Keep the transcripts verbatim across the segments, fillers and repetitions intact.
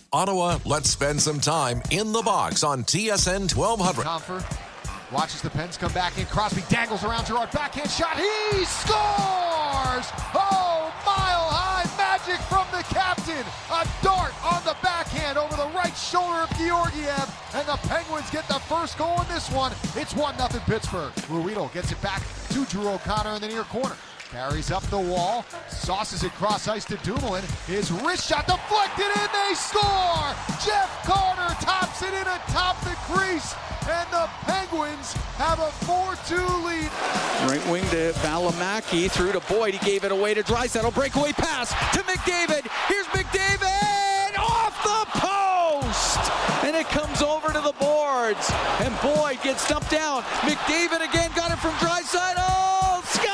Ottawa, let's spend some time in the box on T S N twelve hundred. Compher watches the Pens come back in. Crosby dangles around Gerard. Backhand shot. He scores! Oh, mile-high magic from the captain. A dart on the backhand over the right shoulder of Georgiev. And the Penguins get the first goal in this one. It's one nothing Pittsburgh. Ruido gets it back to Drew O'Connor in the near corner. Carries up the wall, sauces it cross ice to Dumoulin. His wrist shot deflected and they score! Jeff Carter tops it in atop the crease, and the Penguins have a four two lead. Right wing to Valimaki, through to Boyd. He gave it away to Draisaitl. Breakaway pass to McDavid. Here's McDavid off the post, and it comes over to the boards. And Boyd gets dumped down. McDavid again got it from Draisaitl. Score!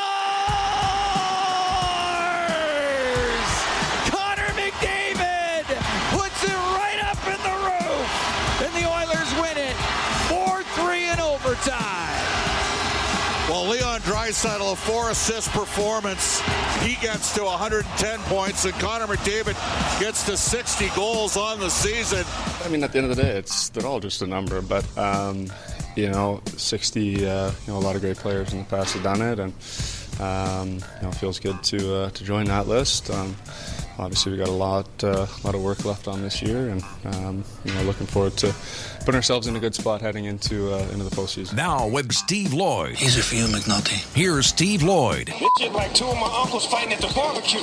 Well, Leon Draisaitl, a four-assist performance. He gets to one hundred ten points, and Connor McDavid gets to sixty goals on the season. I mean, at the end of the day, it's they're all just a number. But um, you know, sixty. Uh, you know, a lot of great players in the past have done it, and um, you know, it feels good to uh, to join that list. Um, Obviously, we got a lot, uh, lot of work left on this year, and um, you know, looking forward to putting ourselves in a good spot heading into uh, into the postseason. Now with Steve Lloyd. Easy for you, McNulty. Here's Steve Lloyd. It's just like two of my uncles fighting at the barbecue.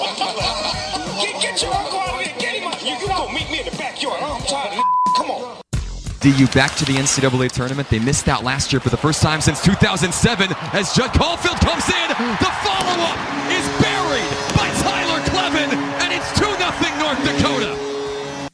get, get your uncle out of here. Get him out. You, you go meet me in the backyard. I'm tired of Come on. D U back to the N C double A tournament. They missed out last year for the first time since two thousand seven as Judd Caulfield comes in. The follow-up is buried by Tyler Kleven, and it's two nothing North Dakota.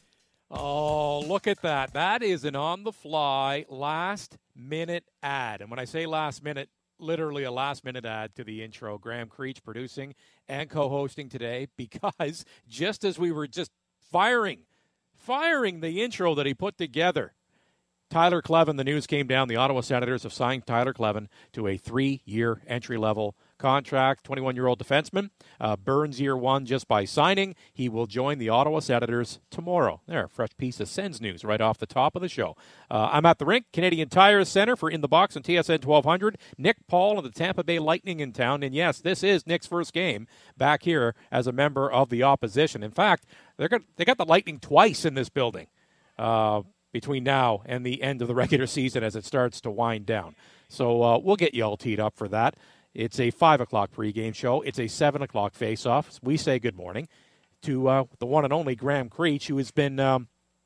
Oh, look at that. That is an on-the-fly, last-minute ad. And when I say last minute, literally a last-minute ad to the intro. Graham Creech producing and co-hosting today, because just as we were just firing, firing the intro that he put together, Tyler Kleven, the news came down. The Ottawa Senators have signed Tyler Kleven to a three-year entry-level contract. twenty-one-year-old defenseman. Uh, Burns year one just by signing. He will join the Ottawa Senators tomorrow. There, a fresh piece of Sens news right off the top of the show. Uh, I'm at the rink, Canadian Tire Center for In the Box on T S N twelve hundred. Nick Paul and the Tampa Bay Lightning in town. And yes, this is Nick's first game back here as a member of the opposition. In fact, they're got, they got the Lightning twice in this building. Uh, between now and the end of the regular season as it starts to wind down. So uh, we'll get you all teed up for that. It's a five o'clock pregame show. It's a seven o'clock face-off. We say good morning to uh, the one and only Graham Creech, who has been um,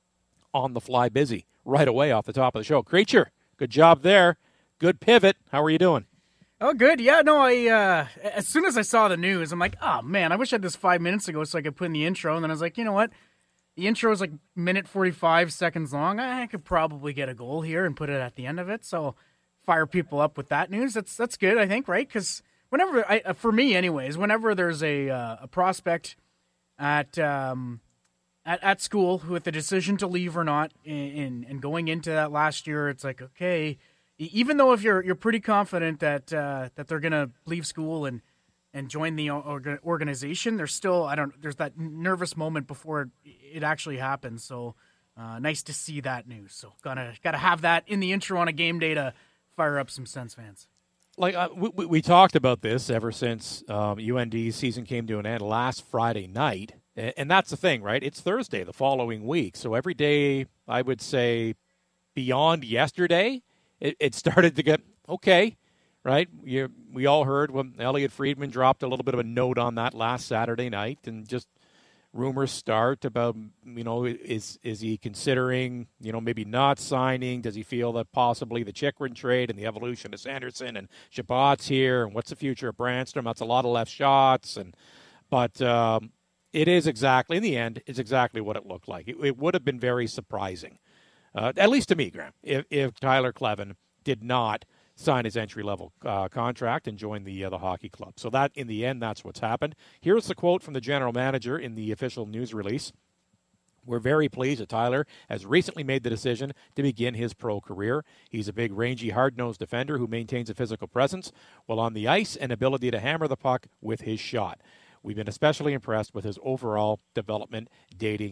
on the fly busy right away off the top of the show. Creature, good job there. Good pivot. How are you doing? Oh, good. Yeah, no, I uh, as soon as I saw the news, I'm like, oh, man, I wish I had this five minutes ago so I could put in the intro. And then I was like, you know what? The intro is like minute forty-five seconds long. I could probably get a goal here and put it at the end of it. So fire people up with that news. That's that's good, I think, right? Because whenever, I, for me anyways, whenever there's a uh, a prospect at, um, at at school with a decision to leave or not, and, and going into that last year, it's like, okay, even though if you're you're pretty confident that uh, that they're gonna leave school and and join the organization, there's still, I don't, there's that nervous moment before it actually happens. So uh, nice to see that news. So gotta gotta have that in the intro on a game day to fire up some Sens fans. Like uh, we, we talked about this ever since um, U N D's season came to an end last Friday night, and that's the thing, right? It's Thursday the following week, so every day I would say beyond yesterday, it, it started to get okay. Right, you, we all heard when Elliot Friedman dropped a little bit of a note on that last Saturday night, and just rumors start about, you know, is is he considering, you know, maybe not signing? Does he feel that possibly the Chychrun trade and the evolution of Sanderson and Shabbat's here, and what's the future of Brandstrom? That's a lot of left shots, and but um, it is exactly, in the end, it's exactly what it looked like. It, it would have been very surprising, uh, at least to me, Graham, if, if Tyler Kleven did not sign his entry-level uh, contract and join the uh, the hockey club. So that, in the end, that's what's happened. Here's the quote from the general manager in the official news release. We're very pleased that Tyler has recently made the decision to begin his pro career. He's a big, rangy, hard-nosed defender who maintains a physical presence while on the ice and ability to hammer the puck with his shot. We've been especially impressed with his overall development dating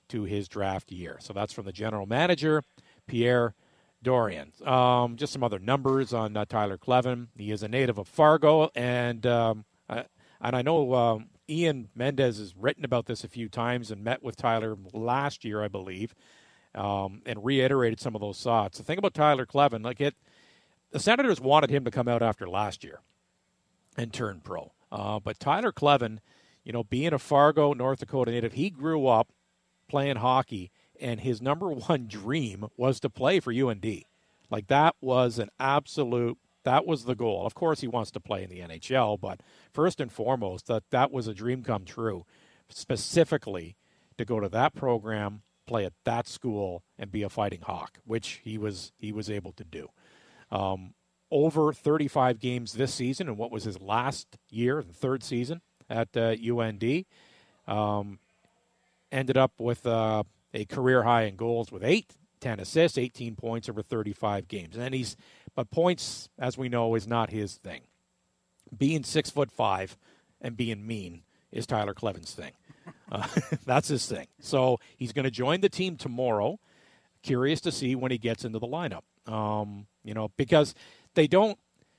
to his draft year. So that's from the general manager, Pierre Dorion. Um, just some other numbers on uh, Tyler Kleven. He is a native of Fargo, and um, I, and I know um, Ian Mendez has written about this a few times and met with Tyler last year, I believe, um, and reiterated some of those thoughts. The thing about Tyler Kleven, like it, the Senators wanted him to come out after last year and turn pro. Uh, but Tyler Kleven, you know, being a Fargo, North Dakota native, he grew up playing hockey, and his number one dream was to play for U N D. Like, that was an absolute, that was the goal. Of course, he wants to play in the N H L, but first and foremost, that, that was a dream come true, specifically to go to that program, play at that school, and be a Fighting Hawk, which he was he was able to do. Um, over thirty-five games this season, and what was his last year, the third season at uh, U N D, um, ended up with uh, a career high in goals with eight, ten assists, eighteen points over thirty-five games. And he's, but points, as we know, is not his thing. Being six foot five and being mean is Tyler Kleven's thing. Uh, that's his thing. So he's going to join the team tomorrow. Curious to see when he gets into the lineup. Um, you know, because they don't,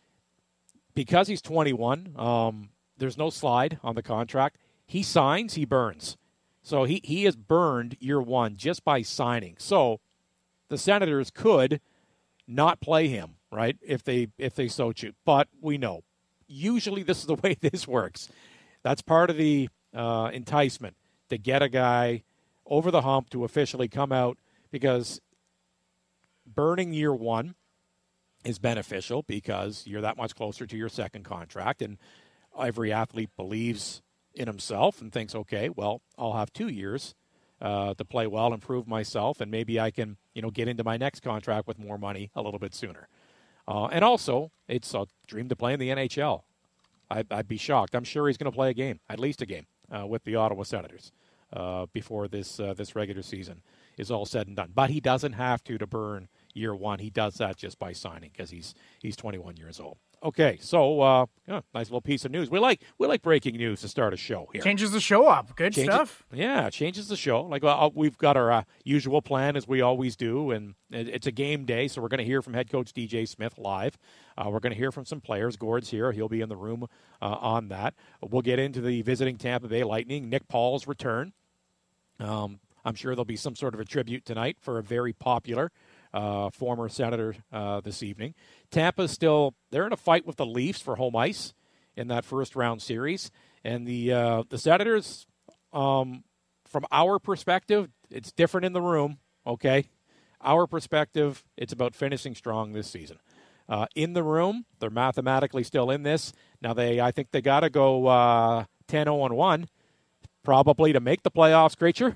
because he's twenty-one, um, there's no slide on the contract. He signs, he burns. So he, he has burned year one just by signing. So the Senators could not play him, right, if they if they so choose. But we know, usually this is the way this works. That's part of the uh, enticement, to get a guy over the hump to officially come out, because burning year one is beneficial because you're that much closer to your second contract, and every athlete believes in himself and thinks, okay, well, I'll have two years uh, to play well and prove myself, and maybe I can, you know, get into my next contract with more money a little bit sooner. Uh, and also, it's a dream to play in the N H L. I'd, I'd be shocked. I'm sure he's going to play a game, at least a game, uh, with the Ottawa Senators uh, before this uh, this regular season is all said and done. But he doesn't have to to burn year one. He does that just by signing, because he's he's twenty-one years old. Okay, so uh, yeah, nice little piece of news. We like we like breaking news to start a show here. Changes the show up. Good changes, stuff. Yeah, changes the show. Like uh, we've got our uh, usual plan, as we always do, and it, it's a game day, so we're going to hear from head coach D J Smith live. Uh, we're going to hear from some players. Gord's here; he'll be in the room uh, on that. We'll get into the visiting Tampa Bay Lightning, Nick Paul's return. Um, I'm sure there'll be some sort of a tribute tonight for a very popular Uh, former Senator uh, this evening. Tampa's still, they're in a fight with the Leafs for home ice in that first round series. And the uh, the Senators, um, from our perspective, it's different in the room, okay? Our perspective, it's about finishing strong this season. Uh, in the room, they're mathematically still in this. Now, they, I think they got to go uh, ten oh one, probably, to make the playoffs, Creature.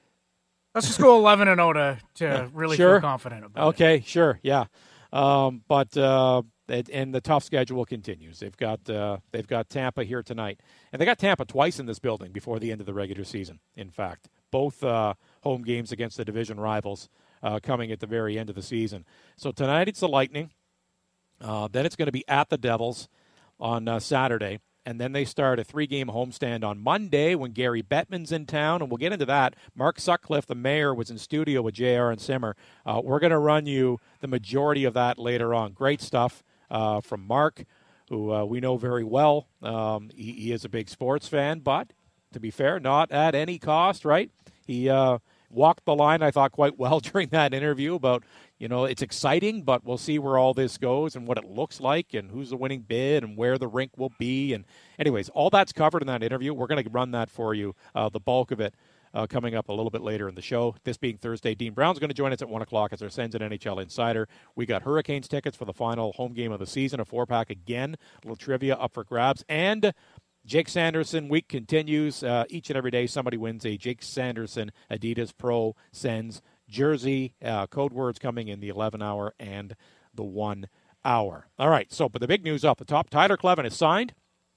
Let's just go eleven and oh to, to really sure. feel confident about okay, it. Okay, sure, yeah. Um, but uh, it, and the tough schedule continues. They've got uh, they've got Tampa here tonight, and they got Tampa twice in this building before the end of the regular season. In fact, both uh, home games against the division rivals uh, coming at the very end of the season. So tonight it's the Lightning. Uh, then it's going to be at the Devils on uh, Saturday. And then they start a three-game homestand on Monday when Gary Bettman's in town, and we'll get into that. Mark Sutcliffe, the mayor, was in studio with J R and Simmer. Uh, we're going to run you the majority of that later on. Great stuff uh, from Mark, who uh, we know very well. Um, he, he is a big sports fan, but to be fair, not at any cost, right? He uh, walked the line, I thought, quite well during that interview about, you know, it's exciting, but we'll see where all this goes and what it looks like and who's the winning bid and where the rink will be. And anyways, all that's covered in that interview. We're going to run that for you, uh, the bulk of it, uh, coming up a little bit later in the show. This being Thursday, Dean Brown's going to join us at one o'clock as our Sens and N H L Insider. We got Hurricanes tickets for the final home game of the season, a four-pack again, a little trivia up for grabs. And Jake Sanderson week continues. Uh, each and every day somebody wins a Jake Sanderson Adidas Pro Sens jersey. Uh, code words coming in the eleven hour and the one hour. All right, so but the big news off the top, Tyler Kleven has signed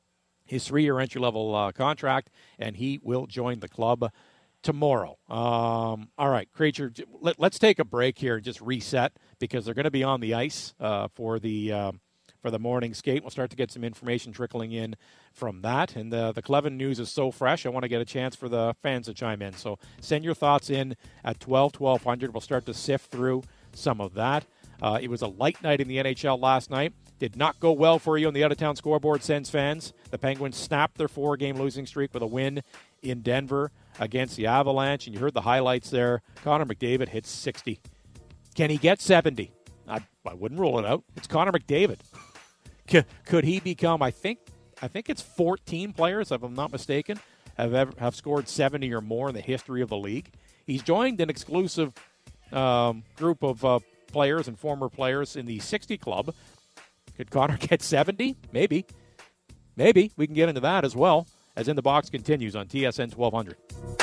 his three-year entry-level uh, contract, and he will join the club tomorrow. Um, all right, Creature, let, let's take a break here and just reset, because they're going to be on the ice uh, for the uh, for the morning skate. We'll start to get some information trickling in from that. And the, the Cleven news is so fresh, I want to get a chance for the fans to chime in. So send your thoughts in at twelve, twelve hundred. We'll start to sift through some of that. Uh, it was a light night in the N H L last night. Did not go well for you on the out-of-town scoreboard, Sens fans. The Penguins snapped their four-game losing streak with a win in Denver against the Avalanche. And you heard the highlights there. Connor McDavid hits sixty. Can he get seventy? I, I wouldn't rule it out. It's Connor McDavid. Could, could he become, I think I think it's fourteen players, if I'm not mistaken, have ever have scored seventy or more in the history of the league. He's joined an exclusive um, group of uh, players and former players in the sixty club. Could Connor get seventy? Maybe. Maybe. We can get into that as well as In the Box continues on T S N twelve hundred.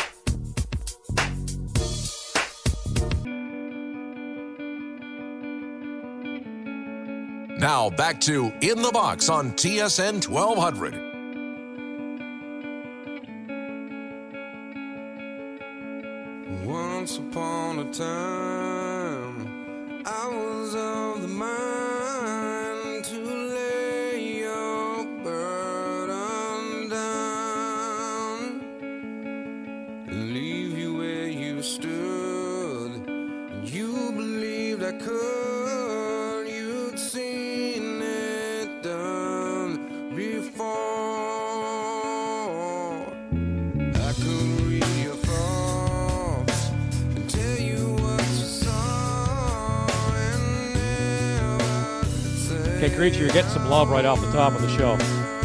Now back to In the Box on T S N twelve hundred. Once upon a time, I was of the mind to lay your burden down and leave you where you stood. And you believed I could, you'd seen it done before. I could read your thoughts and tell you what you saw and never say. Okay, Creature, you're getting some love right off the top of the show.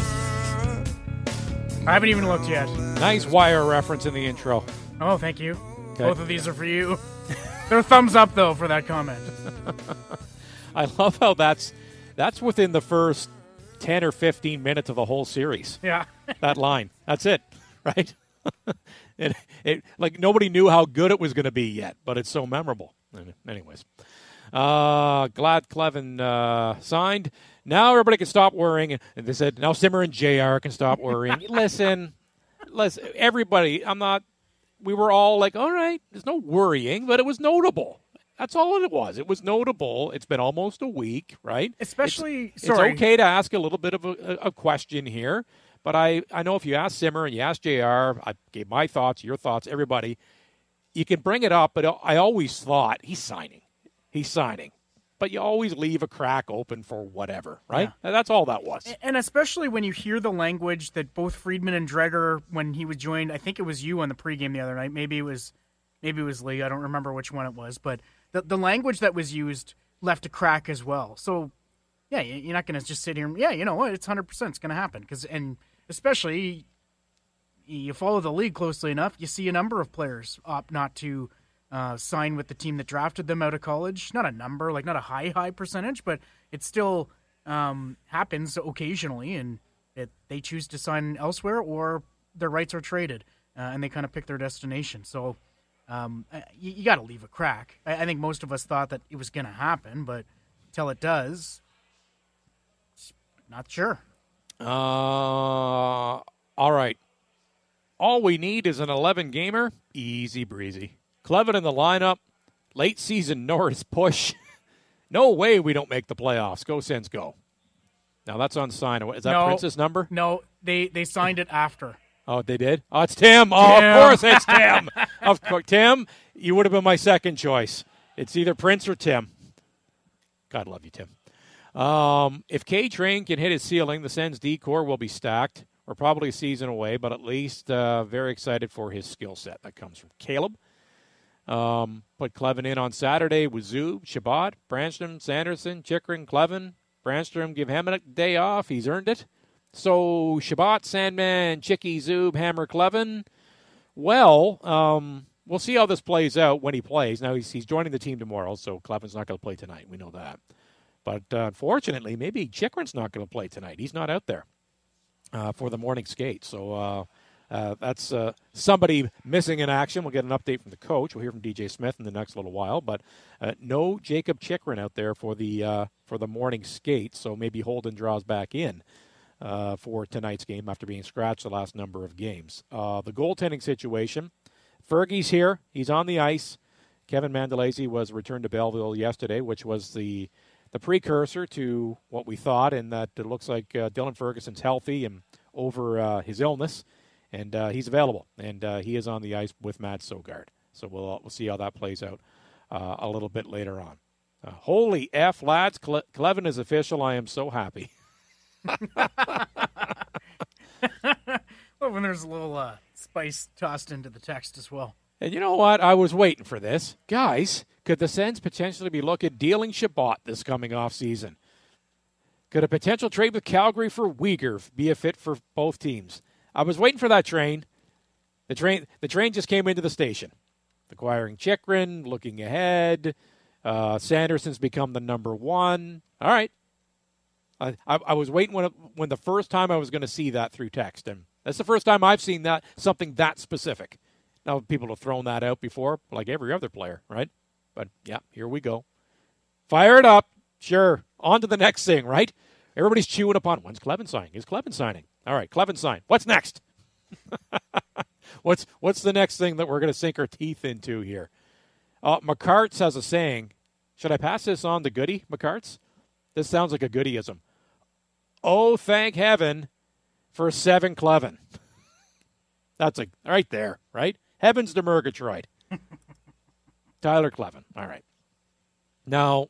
I haven't even looked yet. Nice Wire reference in the intro. Oh, thank you. Okay. Both of these are for you. They're thumbs up, though, for that comment. I love how that's that's within the first ten or fifteen minutes of the whole series. Yeah. That line. That's it, right? it, it like nobody knew how good it was going to be yet, but it's so memorable. Anyways, uh, glad Cleven uh, signed. Now everybody can stop worrying. And they said now Simmer and J R can stop worrying. listen, listen, everybody. I'm not. We were all like, all right, there's no worrying, but it was notable. That's all it was. It was notable. It's been almost a week, right? Especially, it's, sorry. It's okay to ask a little bit of a, a question here, but I, I know if you ask Simmer and you ask J R, I gave my thoughts, your thoughts, everybody, you can bring it up, but I always thought, he's signing. He's signing. But you always leave a crack open for whatever, right? Yeah. That's all that was. And especially when you hear the language that both Friedman and Dreger, when he was joined, I think it was you on the pregame the other night. Maybe it was, maybe it was Lee. I don't remember which one it was, but the the language that was used left a crack as well. So, yeah, you're not going to just sit here. And, yeah, you know what? It's one hundred percent. It's going to happen. Cause, and especially, you follow the league closely enough, you see a number of players opt not to uh, sign with the team that drafted them out of college. Not a number, like not a high, high percentage, but it still um, happens occasionally, and it, they choose to sign elsewhere or their rights are traded, uh, and they kind of pick their destination. So um, you, you got to leave a crack. I, I think most of us thought that it was going to happen, but until it does, not sure. Uh, all right. All we need is an eleven-gamer. Easy breezy. Cleven in the lineup. Late season Norris push. No way we don't make the playoffs. Go Sens, go. Now that's on sign. Is that no, Prince's number? No, they, they signed it after. Oh, they did? Oh, it's Tim. Oh, Tim. Of course it's Tim. Of course, Tim, you would have been my second choice. It's either Prince or Tim. God love you, Tim. Um, if K-Train can hit his ceiling, the Sens D-core will be stacked. We're probably a season away, but at least uh, very excited for his skill set. That comes from Caleb. Um, put Cleven in on Saturday with Zub, Shabbat, Brannstrom, Sanderson, Chychrun, Cleven. Brannstrom, give him a day off. He's earned it. So Shabbat, Sandman, Chicky, Zub, Hammer, Cleven. Well, um, we'll see how this plays out when he plays. Now, he's, he's joining the team tomorrow, so Cleven's not going to play tonight. We know that. But uh, unfortunately, maybe Chychrun's not going to play tonight. He's not out there uh, for the morning skate. So uh, uh, that's uh, somebody missing in action. We'll get an update from the coach. We'll hear from D J Smith in the next little while. But uh, no Jacob Chychrun out there for the uh, for the morning skate. So maybe Holden draws back in uh, for tonight's game after being scratched the last number of games. Uh, the goaltending situation. Fergie's here. He's on the ice. Kevin Mandolese was returned to Belleville yesterday, which was the the precursor to what we thought, in that it looks like uh, Dylan Ferguson's healthy and over uh, his illness, and uh, he's available, and uh, he is on the ice with Matt Sogard. So we'll we'll see how that plays out uh, a little bit later on. Uh, holy F, lads, Cle- Clevin is official. I am so happy. Well, when there's a little uh, spice tossed into the text as well. And you know what? I was waiting for this. Guys, could the Sens potentially be looking at dealing Chabot this coming off season? Could a potential trade with Calgary for Weegar be a fit for both teams? I was waiting for that train. The train the train just came into the station. Acquiring Chychrun, looking ahead. Uh, Sanderson's become the number one. All right. I, I, I was waiting when, it, when the first time I was going to see that through text. And that's the first time I've seen that, something that specific. Now, people have thrown that out before, like every other player, right? But, yeah, here we go. Fire it up. Sure. On to the next thing, right? Everybody's chewing upon, when's Clevin signing? Is Clevin signing? All right, Clevin signed. What's next? what's what's the next thing that we're going to sink our teeth into here? Uh, McCarts has a saying. Should I pass this on to Goody, McCarts? This sounds like a Goodyism. Oh, thank heaven for Seven Clevin. That's a right there, right? Heavens to Murgatroyd. Tyler Clevin. All right. Now,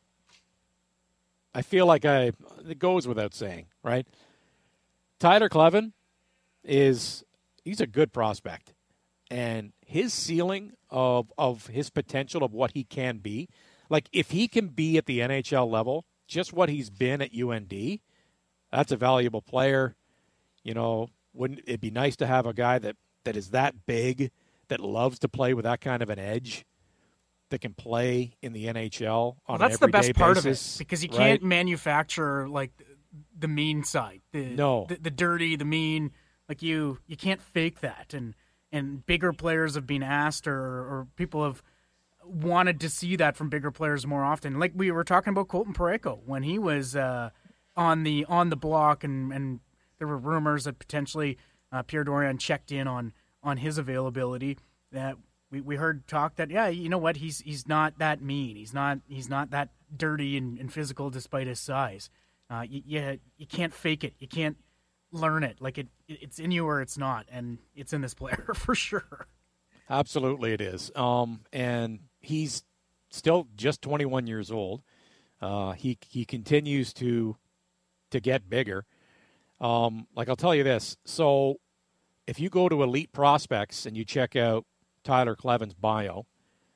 I feel like I it goes without saying, right? Tyler Clevin is he's a good prospect. And his ceiling of of his potential of what he can be, like if he can be at the N H L level, just what he's been at U N D, that's a valuable player. You know, wouldn't it be nice to have a guy that, that is that big, that loves to play with that kind of an edge, that can play in the N H L on well, that's an everyday the best part basis, of it, because you right? can't manufacture like the mean side, the, no, the, the dirty, the mean. Like you, you can't fake that. And and bigger players have been asked, or or people have wanted to see that from bigger players more often. Like we were talking about Colton Parayko when he was uh, on the on the block, and, and there were rumors that potentially uh, Pierre Dorion checked in on on his availability. That we, we heard talk that yeah, you know what, he's he's not that mean. He's not he's not that dirty and, and physical despite his size. Uh, you, you you can't fake it. You can't learn it. Like it it's in you or it's not, and it's in this player for sure. Absolutely, it is. Um, and he's still just twenty-one years old. Uh, he he continues to to get bigger. Um, like I'll tell you this. So if you go to Elite Prospects and you check out Tyler Clevin's bio,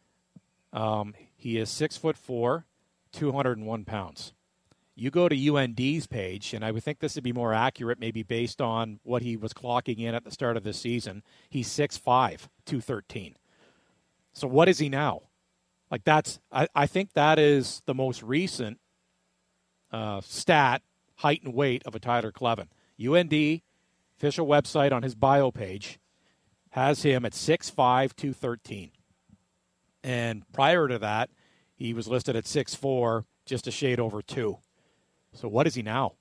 um, he is six foot four, two hundred one pounds. You go to U N D's page, and I would think this would be more accurate, maybe based on what he was clocking in at the start of this season. He's six five, two thirteen. So what is he now? Like that's, I, I think that is the most recent uh, stat, height and weight of a Tyler Clevin. U N D official website on his bio page has him at six five, two thirteen. And prior to that, he was listed at six four, just a shade over two. So what is he now?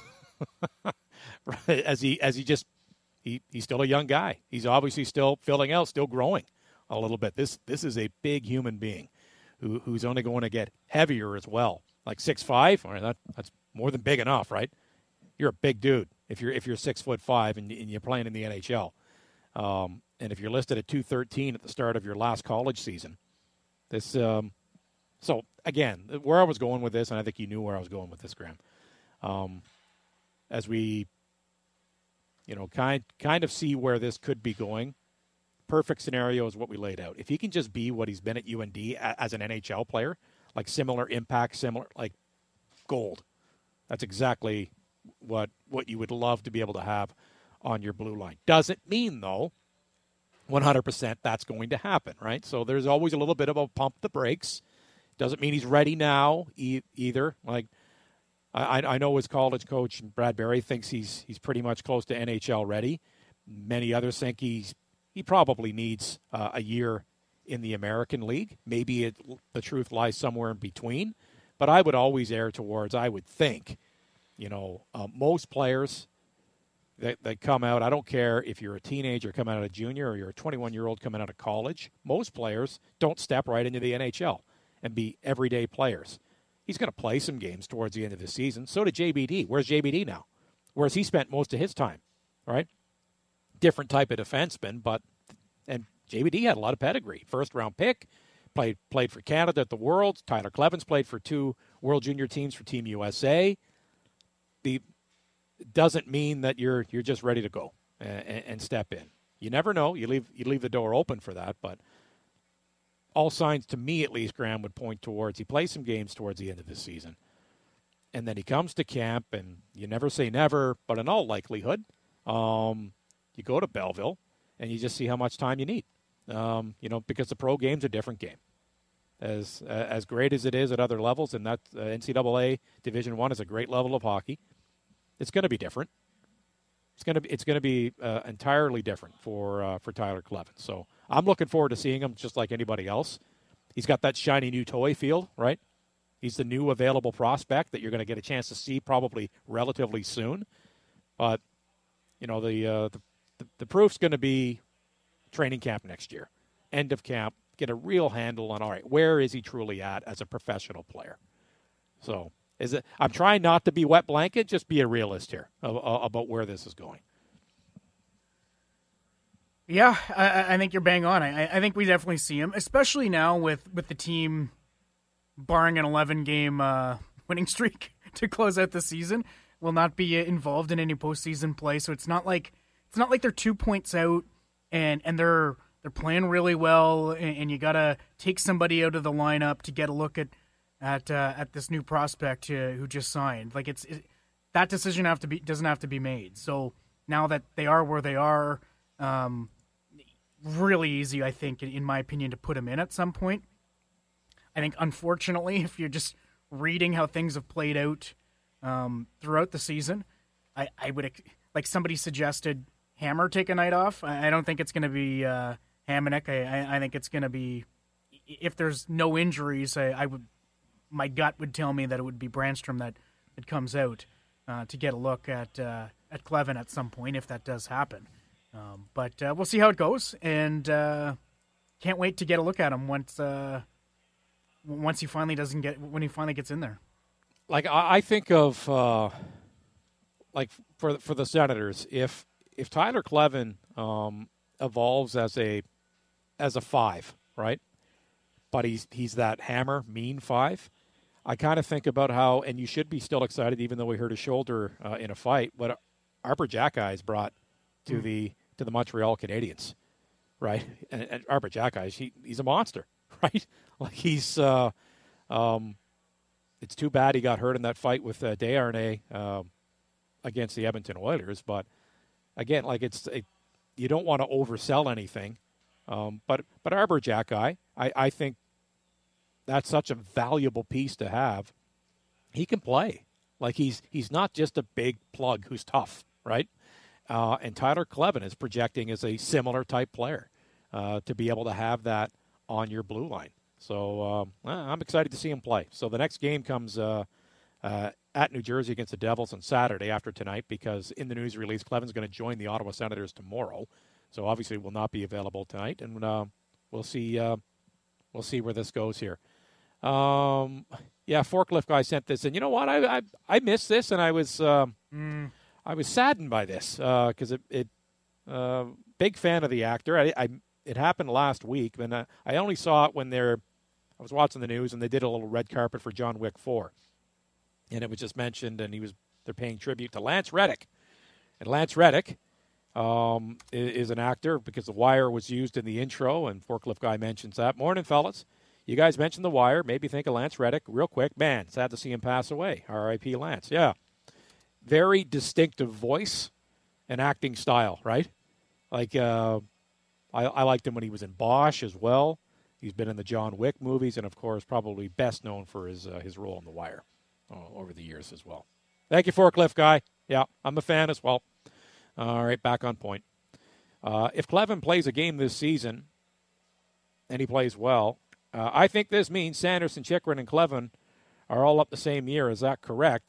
as he as he just he, he's still a young guy. He's obviously still filling out, still growing a little bit. This this is a big human being who who's only going to get heavier as well. Like six five, all right, that that's more than big enough, right? You're a big dude if you're if you're six foot five and, and you're playing in the N H L. Um, and if you're listed at two thirteen at the start of your last college season, this um, so again, where I was going with this, and I think you knew where I was going with this, Graham. Um, as we, you know, kind kind of see where this could be going, perfect scenario is what we laid out. If he can just be what he's been at U N D as an N H L player, like similar impact, similar like gold. That's exactly what what you would love to be able to have on your blue line. Doesn't mean though, one hundred percent that's going to happen, right? So there's always a little bit of a pump the brakes. Doesn't mean he's ready now e- either. Like I, I know his college coach Brad Berry thinks he's he's pretty much close to N H L ready. Many others think he's he probably needs uh, a year in the American League. Maybe it, the truth lies somewhere in between. But I would always err towards, I would think, you know, uh, most players that, that come out, I don't care if you're a teenager coming out of junior or you're a twenty-one-year-old coming out of college, most players don't step right into the N H L and be everyday players. he's going to play some games towards the end of the season. So did J B D. Where's J B D now? Where's he spent most of his time, right? Different type of defenseman, but and J B D had a lot of pedigree. First round pick, played played for Canada at the Worlds. Tyler Cleven's played for two World Junior teams for Team U S A. The doesn't mean that you're you're just ready to go and, and step in. You never know. You leave you leave the door open for that, but all signs to me at least, Graham, would point towards he plays some games towards the end of this season. And then he comes to camp, and you never say never, but in all likelihood, um, you go to Belleville, and you just see how much time you need. Um, you know, because the pro game's a different game. As uh, as great as it is at other levels, and that uh, N C double A Division One is a great level of hockey, it's going to be different. It's going to be it's going to be uh, entirely different for uh, for Tyler Kleven. So I'm looking forward to seeing him, just like anybody else. He's got that shiny new toy feel, right? He's the new available prospect that you're going to get a chance to see probably relatively soon. But you know the uh, the, the the proof's going to be training camp next year, end of camp. Get a real handle on, all right, where is he truly at as a professional player? So is it? I'm trying not to be wet blanket, just be a realist here about where this is going. Yeah, I, I think you're bang on. I, I think we definitely see him, especially now with, with the team barring an eleven-game uh, winning streak to close out the season, will not be involved in any postseason play. So it's not like it's not like they're two points out and and they're. They're playing really well, and you got to take somebody out of the lineup to get a look at at uh, at this new prospect uh, who just signed. Like it's it, that decision have to be doesn't have to be made. So now that they are where they are, um, really easy, I think, in, in my opinion, to put them in at some point. I think, unfortunately, if you're just reading how things have played out um, throughout the season, I, I would like somebody suggested Hammer take a night off. I, I don't think it's going to be. Uh, Hamonic, I, I think it's going to be, if there's no injuries, I, I would, my gut would tell me that it would be Brandstrom that, that comes out uh, to get a look at uh, at Kleven at some point if that does happen. Um, but uh, we'll see how it goes, and uh, can't wait to get a look at him once uh, once he finally doesn't get when he finally gets in there. Like I, I think of uh, like for for the Senators, if if Tyler Kleven um, evolves as a as a five, right? But he's he's that hammer, mean five. I kind of think about how, and you should be still excited, even though we hurt his shoulder uh, in a fight, what Arber Xhekaj brought to mm. the to the Montreal Canadiens, right? And, and Arber Xhekaj, he he's a monster, right? Like he's. Uh, um, it's too bad he got hurt in that fight with uh, Desharnais uh, against the Edmonton Oilers, but again, like it's it, you don't want to oversell anything. Um, but but Arber Xhekaj, I, I think that's such a valuable piece to have. He can play. Like he's he's not just a big plug who's tough, right? Uh, and Tyler Kleven is projecting as a similar type player uh, to be able to have that on your blue line. So um, I'm excited to see him play. So the next game comes uh, uh, at New Jersey against the Devils on Saturday after tonight, because in the news release, Kleven's going to join the Ottawa Senators tomorrow. So obviously will not be available tonight, and uh, we'll see. Uh, we'll see where this goes here. Um, yeah, forklift guy sent this, and you know what? I I, I missed this, and I was uh, mm. I was saddened by this because uh, it. it uh, big fan of the actor. I, I it happened last week, and I, I only saw it when they're. I was watching the news, and they did a little red carpet for John Wick four, and it was just mentioned, and he was they're paying tribute to Lance Reddick, and Lance Reddick. Um, is an actor because The Wire was used in the intro, and Forklift Guy mentions that. Morning, fellas. You guys mentioned The Wire. Maybe think of Lance Reddick real quick. Man, sad to see him pass away. R I P Lance. Yeah. Very distinctive voice and acting style, right? Like, uh, I, I liked him when he was in Bosch as well. He's been in the John Wick movies, and, of course, probably best known for his uh, his role in The Wire uh, over the years as well. Thank you, Forklift Guy. Yeah, I'm a fan as well. All right, back on point. Uh, if Kleven plays a game this season, and he plays well, uh, I think this means Sanderson, Chychrun, and Kleven are all up the same year. Is that correct?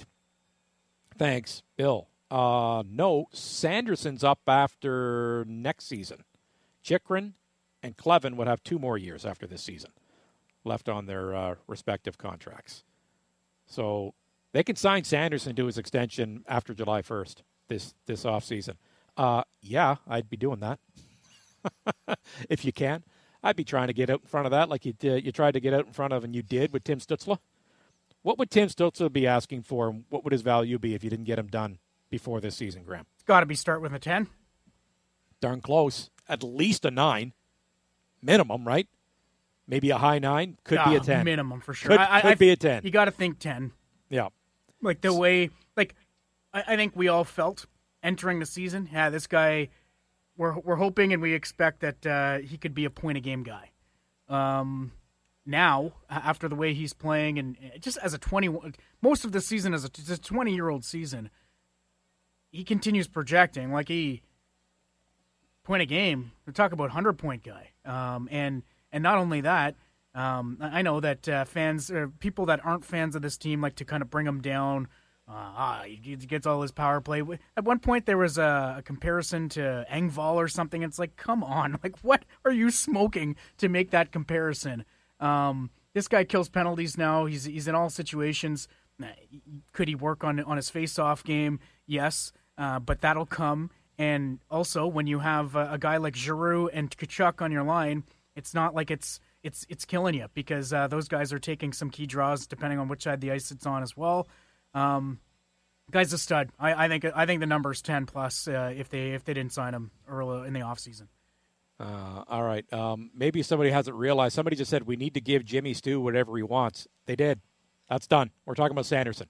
Thanks, Bill. Uh, no, Sanderson's up after next season. Chychrun and Kleven would have two more years after this season left on their uh, respective contracts. So they can sign Sanderson to his extension after July first this this offseason. Uh, yeah, I'd be doing that. If you can. I'd be trying to get out in front of that like you did, you tried to get out in front of, and you did with Tim Stützle. What would Tim Stützle be asking for, and what would his value be if you didn't get him done before this season, Graham? It's got to be start with a ten. Darn close. At least a nine. Minimum, right? Maybe a high nine. Could uh, be a ten. Minimum, for sure. Could, I, could I, be a ten. You got to think ten. Yeah. Like the way, like, I, I think we all felt entering the season, yeah, this guy, we're we're hoping and we expect that uh, he could be a point-a-game guy. Um, now, after the way he's playing, and just as a twenty, most of the season as a, a twenty-year-old season, he continues projecting like he point a game. We talk about hundred-point guy, um, and and not only that, um, I know that uh, fans, uh, people that aren't fans of this team, like to kind of bring him down. Uh, ah, he gets all his power play. At one point, there was a, a comparison to Engvall or something. It's like, come on, like what are you smoking to make that comparison? Um, this guy kills penalties now. He's he's in all situations. Could he work on on his face-off game? Yes, uh, but that'll come. And also, when you have a, a guy like Giroux and Tkachuk on your line, it's not like it's it's it's killing you because uh, those guys are taking some key draws depending on which side the ice it's on as well. Um, guy's a stud. I, I think I think the number's ten plus uh, if they if they didn't sign him early in the offseason. Uh, all right. Um, maybe somebody hasn't realized. Somebody just said we need to give Jimmy Stu whatever he wants. They did. That's done. We're talking about Sanderson.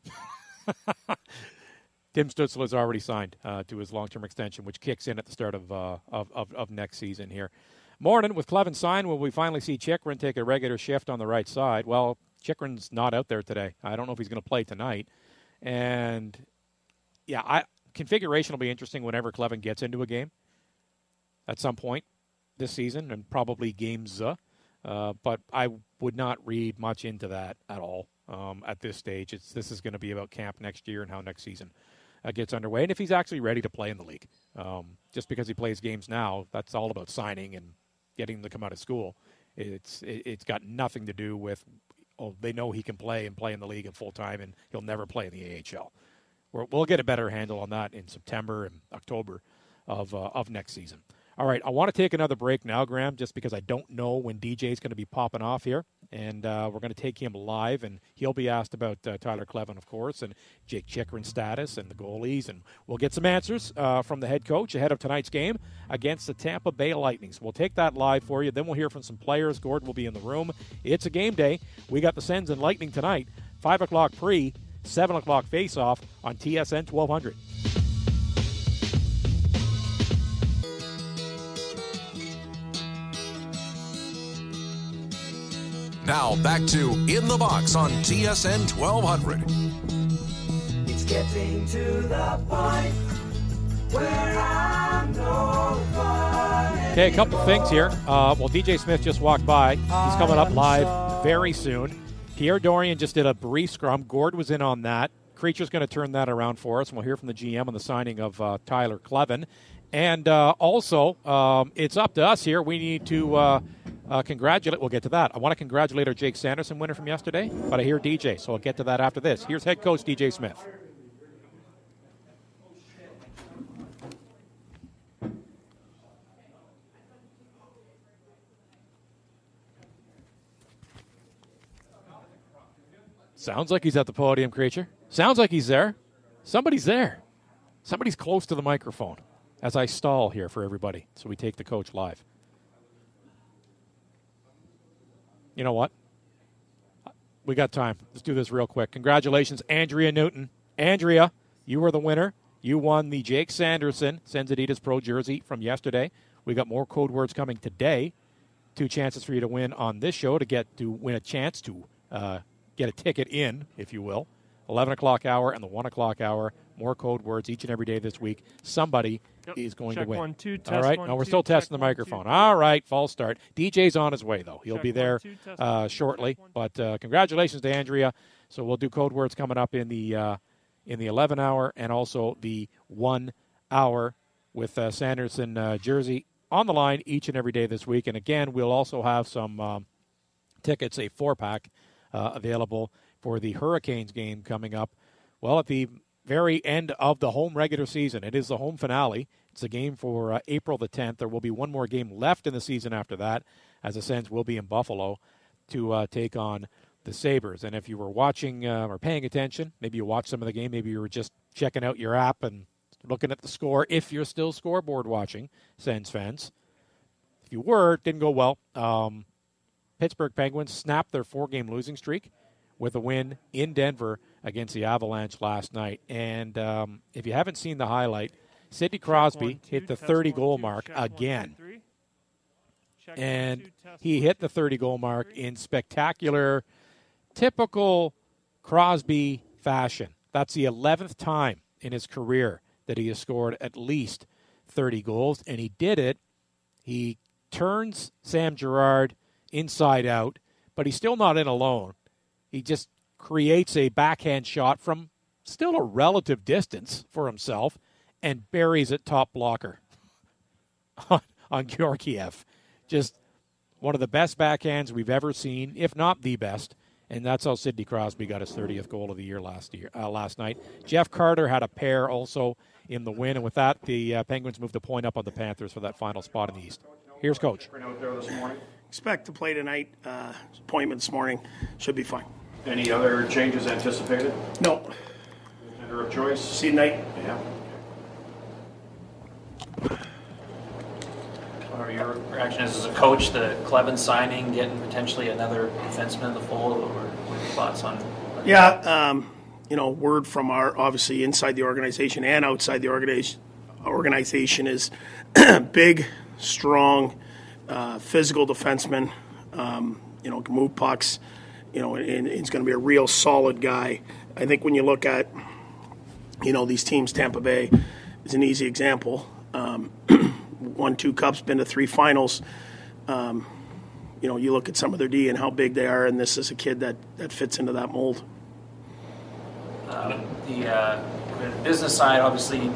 Tim Stützle has already signed uh, to his long-term extension, which kicks in at the start of, uh, of, of of next season here. Morning with Clevin sign. Will we finally see Chychrun take a regular shift on the right side? Well, Chychrun's not out there today. I don't know if he's going to play tonight. And, yeah, I configuration will be interesting whenever Clevin gets into a game at some point this season and probably games. Uh, uh, but I would not read much into that at all um, at this stage. It's This is going to be about camp next year and how next season uh, gets underway. And if he's actually ready to play in the league. Um, just because he plays games now, that's all about signing and getting him to come out of school. It's it, It's got nothing to do with oh, they know he can play and play in the league in full time, and he'll never play in the A H L. We're, we'll get a better handle on that in September and October of uh, of next season. All right, I want to take another break now, Graham, just because I don't know when D J is going to be popping off here, and uh, we're going to take him live, and he'll be asked about uh, Tyler Clevin, of course, and Jake Chychrun's status and the goalies, and we'll get some answers uh, from the head coach ahead of tonight's game against the Tampa Bay Lightning. So we'll take that live for you. Then we'll hear from some players. Gordon will be in the room. It's a game day. We got the Sens and Lightning tonight, five o'clock pre, seven o'clock face-off on T S N twelve hundred. Now back to In the Box on T S N twelve hundred. It's getting to the point where I'm no fun. Okay, a couple things here. Uh, well, D J Smith just walked by. He's coming up live very soon. Pierre Dorion just did a brief scrum. Gord was in on that. Creature's going to turn that around for us, and we'll hear from the G M on the signing of uh, Tyler Clevin. And uh, also, um, it's up to us here. We need to uh, uh, congratulate. We'll get to that. I want to congratulate our Jake Sanderson winner from yesterday, but I hear D J, so I'll get to that after this. Here's head coach D J Smith. Sounds like he's at the podium, Creature. Sounds like he's there. Somebody's there. Somebody's close to the microphone as I stall here for everybody, so we take the coach live. You know what? We got time. Let's do this real quick. Congratulations, Andrea Newton. Andrea, you were the winner. You won the Jake Sanderson Sens Adidas Pro jersey from yesterday. We got more code words coming today. Two chances for you to win on this show to get to win a chance to uh, get a ticket in, if you will. eleven o'clock hour and the one o'clock hour. More code words each and every day this week. Somebody Yep. is going check to win. One, two, test All right. one, no, we're two, still testing the one, microphone. two. All right. False start. D J's on his way, though. He'll Check be there one, two, test uh, one, shortly. check one. But uh, congratulations to Andrea. So we'll do code words coming up in the uh, in the eleven hour and also the one hour with uh, Sanderson uh, jersey on the line each and every day this week. And again, we'll also have some um, tickets, a four pack uh, available for for the Hurricanes game coming up, well, at the very end of the home regular season. It is the home finale. It's a game for uh, April the tenth. There will be one more game left in the season after that, as the Sens will be in Buffalo to uh, take on the Sabres. And if you were watching uh, or paying attention, maybe you watched some of the game, maybe you were just checking out your app and looking at the score, if you're still scoreboard watching, Sens fans. If you were, it didn't go well. Um, Pittsburgh Penguins snapped their four-game losing streak with a win in Denver against the Avalanche last night. And um, if you haven't seen the highlight, Sidney Crosby one, two, hit the thirty-goal mark again. One, and one, two, he hit the thirty-goal mark in spectacular, typical Crosby fashion. That's the eleventh time in his career that he has scored at least thirty goals, and he did it. He turns Sam Girard inside out, but he's still not in alone. He just creates a backhand shot from still a relative distance for himself and buries it top blocker on, on Georgiev. Just one of the best backhands we've ever seen, if not the best. And that's how Sidney Crosby got his thirtieth goal of the year last year, uh, last night. Jeff Carter had a pair also in the win, and with that, the uh, Penguins moved a point up on the Panthers for that final spot in the East. Here's Coach. Expect to play tonight. Uh, appointment this morning. Should be fine. Any other changes anticipated? No. Center of choice? See you tonight. Yeah. What are your reactions as a coach, the Clevin signing, getting potentially another defenseman in the fold, or what are your thoughts on? Yeah, um, you know, word from our, obviously, inside the organization and outside the organization, organization is big, strong, uh, physical defenseman, um, you know, can move pucks, you know, and he's going to be a real solid guy. I think when you look at, you know, these teams, Tampa Bay is an easy example. Um, won two cups, been to three finals. Um, you know, you look at some of their D and how big they are, and this is a kid that, that fits into that mold. Um, the uh, business side, obviously,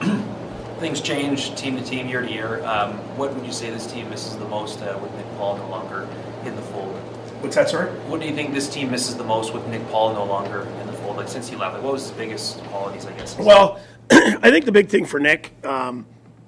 things change team to team, year to year. Um, what would you say this team misses the most uh, with Nick Paul no longer in the fold? What's that, sorry? What do you think this team misses the most with Nick Paul no longer in the fold? Like, since he left, like, what was his biggest qualities, I guess? Well, I think the big thing for Nick um,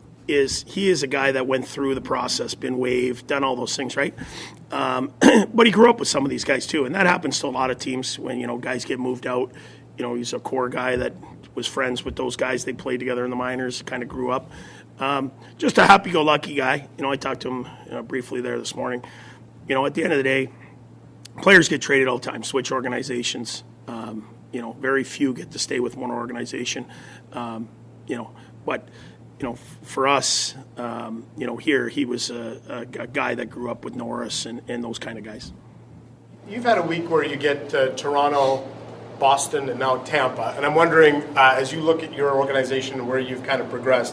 is he is a guy that went through the process, been waived, done all those things, right? Um, but he grew up with some of these guys too, and that happens to a lot of teams when, you know, guys get moved out. You know, he's a core guy that was friends with those guys. They played together in the minors, kind of grew up. Um, just a happy-go-lucky guy. You know, I talked to him you know, briefly there this morning. You know, at the end of the day, players get traded all the time, switch organizations. Um, you know, very few get to stay with one organization. Um, you know, but, you know, f- for us, um, you know, here he was a, a, a guy that grew up with Norris and, and those kind of guys. You've had a week where you get uh, Toronto, Boston, and now Tampa. And I'm wondering, uh, as you look at your organization and where you've kind of progressed,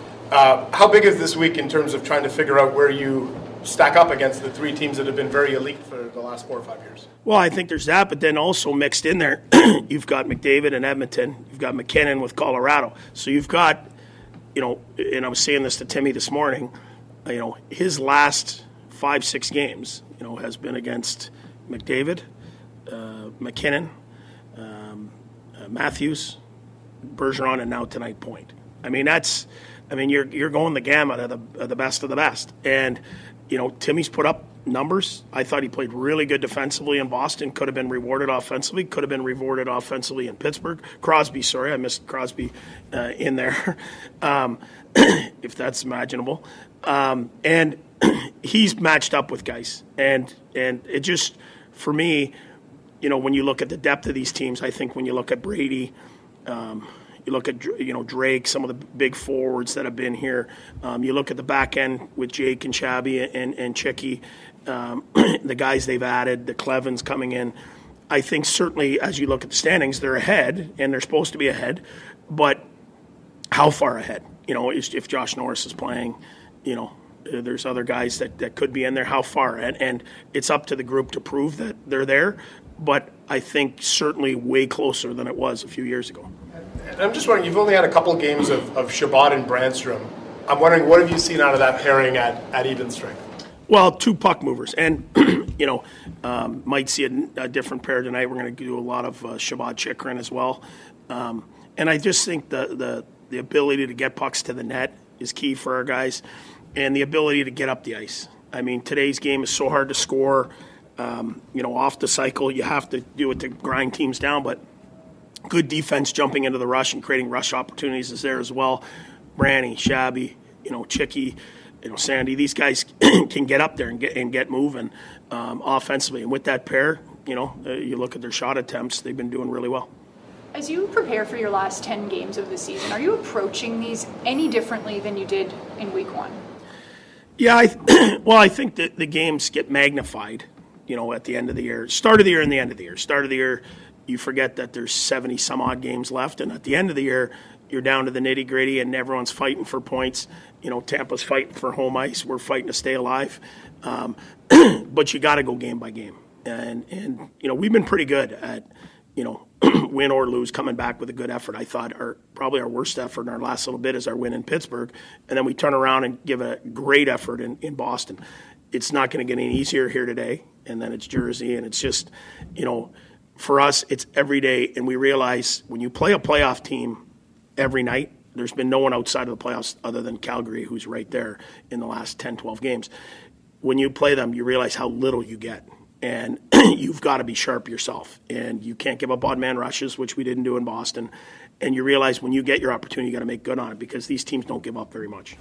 uh, how big is this week in terms of trying to figure out where you stack up against the three teams that have been very elite for the last four or five years? Well, I think there's that, but then also mixed in there, you've got McDavid and Edmonton. You've got McKinnon with Colorado. So you've got, you know, and I was saying this to Timmy this morning, you know, his last five, six games, you know, has been against McDavid, uh, McKinnon, Um, uh, Matthews, Bergeron, and now tonight Point. I mean, that's, I mean, you're you're going the gamut of the of the best of the best. And, you know, Timmy's put up numbers. I thought he played really good defensively in Boston. Could have been rewarded offensively. Could have been rewarded offensively in Pittsburgh. Crosby, sorry, I missed Crosby uh, in there, um, if that's imaginable. Um, and he's matched up with guys. And and it just, for me, you know, when you look at the depth of these teams, I think when you look at Brady, um, you look at, you know, Drake, some of the big forwards that have been here. Um, you look at the back end with Jake and Shabby and, and Chicky, um, the guys they've added, the Clevins coming in. I think certainly as you look at the standings, they're ahead, and they're supposed to be ahead. But how far ahead? You know, if Josh Norris is playing, you know, there's other guys that, that could be in there. How far? And, and it's up to the group to prove that they're there. But I think certainly way closer than it was a few years ago. And I'm just wondering, you've only had a couple games of, of Shabbat and Brandstrom. I'm wondering, what have you seen out of that pairing at, at even strength? Well, two puck movers, and you know, um, might see a, a different pair tonight. We're going to do a lot of uh, Shabbat Chikrin as well, um, and I just think the, the the ability to get pucks to the net is key for our guys, and the ability to get up the ice. I mean, today's game is so hard to score. Um, you know, off the cycle, you have to do it to grind teams down, but good defense jumping into the rush and creating rush opportunities is there as well. Branny, Shabby, you know, Chicky, you know, Sandy, these guys can get up there and get and get moving um, offensively. And with that pair, you know, uh, you look at their shot attempts, they've been doing really well. As you prepare for your last ten games of the season, are you approaching these any differently than you did in week one? Yeah, I th- well, I think that the games get magnified, you know, at the end of the year. Start of the year and the end of the year. Start of the year, you forget that there's seventy some odd games left, and at the end of the year, you're down to the nitty gritty, and everyone's fighting for points. You know, Tampa's fighting for home ice. We're fighting to stay alive, um, but you got to go game by game. And and you know, we've been pretty good at, you know, win or lose, coming back with a good effort. I thought our probably our worst effort in our last little bit is our win in Pittsburgh, and then we turn around and give a great effort in, in Boston. It's not going to get any easier here today, and then it's Jersey, and it's just, you know, for us, it's every day, and we realize when you play a playoff team every night, there's been no one outside of the playoffs other than Calgary who's right there in the last ten, twelve games. When you play them, you realize how little you get. And you've got to be sharp yourself. And you can't give up odd man rushes, which we didn't do in Boston. And you realize when you get your opportunity, you got to make good on it because these teams don't give up very much.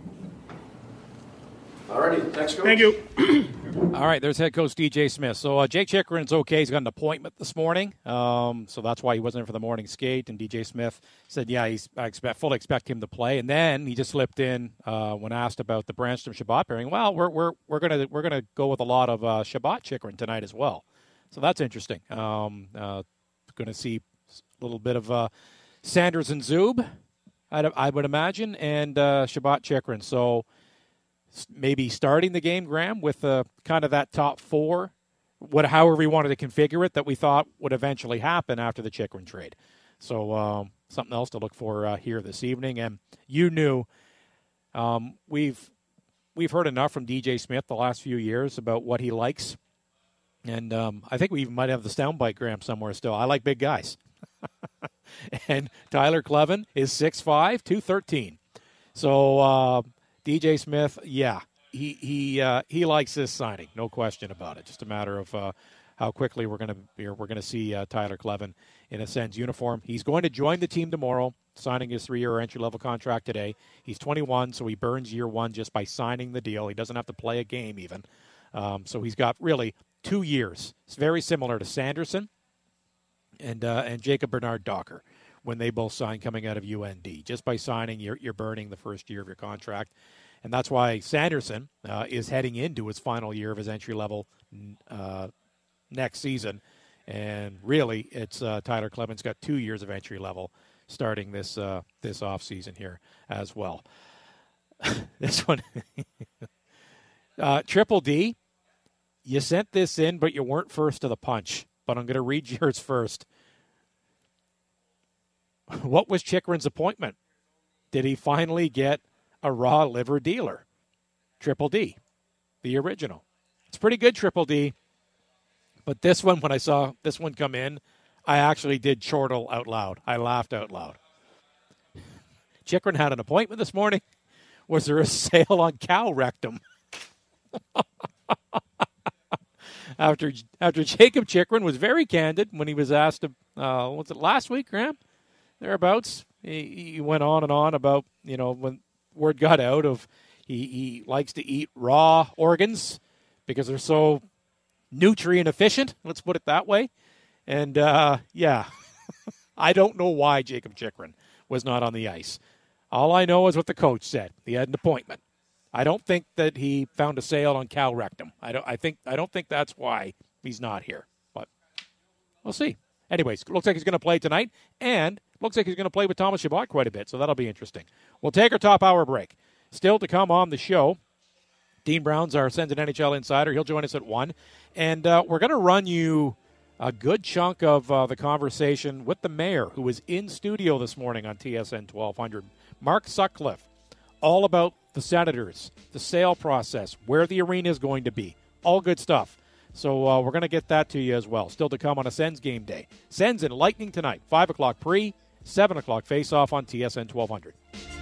All righty. Thanks, Coach. Thank you. All right, there's head coach D J Smith. So uh, Jake Chikrin's okay. He's got an appointment this morning, um, so that's why he wasn't in for the morning skate. And D J Smith said, yeah, he's, I expect, fully expect him to play. And then he just slipped in uh, when asked about the Brannstrom Shabbat pairing. Well, we're we're we're gonna we're gonna go with a lot of uh, Shabbat Chikrin tonight as well. So that's interesting. Um, uh, going to see a little bit of uh, Sanders and Zub, I'd, I would imagine, and uh, Shabbat Chikrin. So maybe starting the game, Graham, with uh, kind of that top four, what, however we wanted to configure it, that we thought would eventually happen after the Chikrin trade. So um, something else to look for uh, here this evening. And you knew um, we've we've heard enough from D J Smith the last few years about what he likes. And um, I think we even might have the soundbite, Graham, somewhere still. I like big guys. And Tyler Kleven is six five, two thirteen. So uh, D J Smith, yeah, he he uh, he likes this signing, no question about it. Just a matter of uh, how quickly we're gonna we're gonna see uh, Tyler Kleven in a Sens uniform. He's going to join the team tomorrow, signing his three-year entry-level contract today. He's twenty-one, so he burns year one just by signing the deal. He doesn't have to play a game even, um, so he's got really two years. It's very similar to Sanderson and uh, and Jacob Bernard Docker when they both signed coming out of U N D. Just by signing, you're, you're burning the first year of your contract. And that's why Sanderson uh, is heading into his final year of his entry level uh, next season. And really, it's uh, Tyler Kleven's got two years of entry level starting this uh, this offseason here as well. This one, uh, Triple D, you sent this in, but you weren't first to the punch. But I'm going to read yours first. What was Chikrin's appointment? Did he finally get a raw liver dealer? Triple D, the original. It's pretty good, Triple D. But this one, when I saw this one come in, I actually did chortle out loud. I laughed out loud. Chikrin had an appointment this morning. Was there a sale on cow rectum? after after Jacob Chikrin was very candid when he was asked, uh, was it last week, Graham? Thereabouts. He, he went on and on about, you know, when word got out of he, he likes to eat raw organs because they're so nutrient efficient. Let's put it that way. And, uh, yeah, I don't know why Jacob Chikrin was not on the ice. All I know is what the coach said. He had an appointment. I don't think that he found a sale on cow rectum. I don't, I think, I don't think that's why he's not here, but we'll see. Anyways, looks like he's going to play tonight, and looks like he's going to play with Thomas Chabot quite a bit, so that'll be interesting. We'll take our top hour break. Still to come on the show, Dean Brown's our Sens and N H L insider. He'll join us at one, and uh, we're going to run you a good chunk of uh, the conversation with the mayor, who was in studio this morning on T S N twelve hundred, Mark Sutcliffe, all about the Senators, the sale process, where the arena is going to be. All good stuff. So uh, we're going to get that to you as well. Still to come on a Sens game day. Sens and Lightning tonight. five o'clock pre, seven o'clock face-off on T S N twelve hundred.